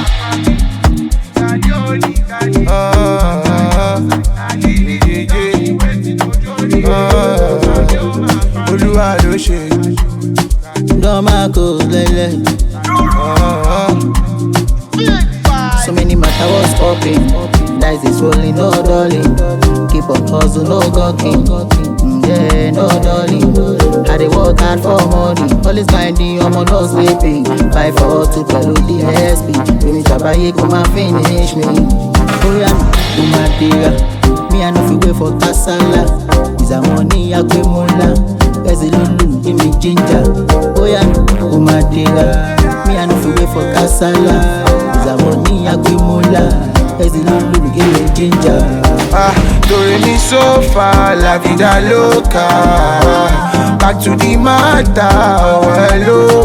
Olúwa ló ṣe. Dọ́mà kò lẹ́lẹ̀. So many matter was popping. Dice is rolling, no darling. Keep on hustle, no gawking. Yeah, no darling. I dey work hard for money. Always grinding, I'm not sleeping. 5 for 2 pẹ̀lú DSP. Baby Tabaye come and finish me. Oh yeah, do my dear. Me I no fit wait for kasala. Is a money I pay mola. There's a lulu, give me ginger. Oh yeah, do my dear. Me I no fit wait for kasala. Is a money I pay mola. There's a lulu, give me ginger. Dore mi so far, la vida loca. Back to the matter, hello.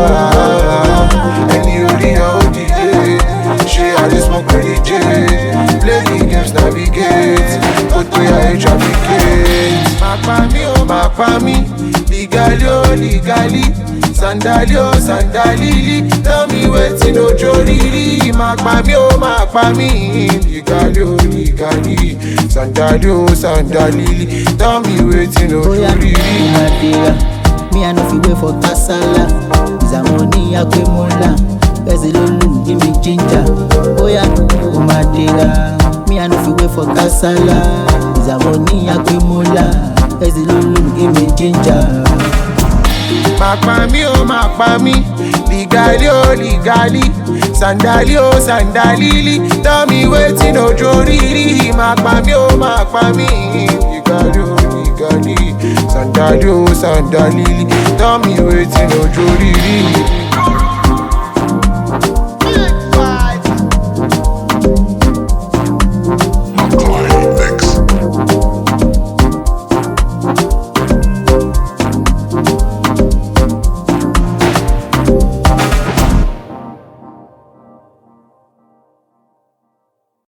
And you the ODJ, she had this smoke pretty jade. Play the games, navigate, go to your age, navigate. Mapa mi, legally, oh legally. Sandali, oh sandalili, tell me wetin ojo riri. Mapa mi, legally, oh legally. Sandali, oh sandalili, tell me wetin ojo riri. Me I no fit wait for kasala. Is a money I pay mola. There's a lulu, give me ginger. Oh yeah, oh my dear. Me I no fit wait for kasala. Is a money I pay mola. There's a lulu, give me ginger. Mapa mi, legally, oh legally. Sandali, oh sandalili, tell me wetin ojo riri. Mapa mi, legally, oh legally. Sandali, oh sandalili, tell me wetin ojo riri.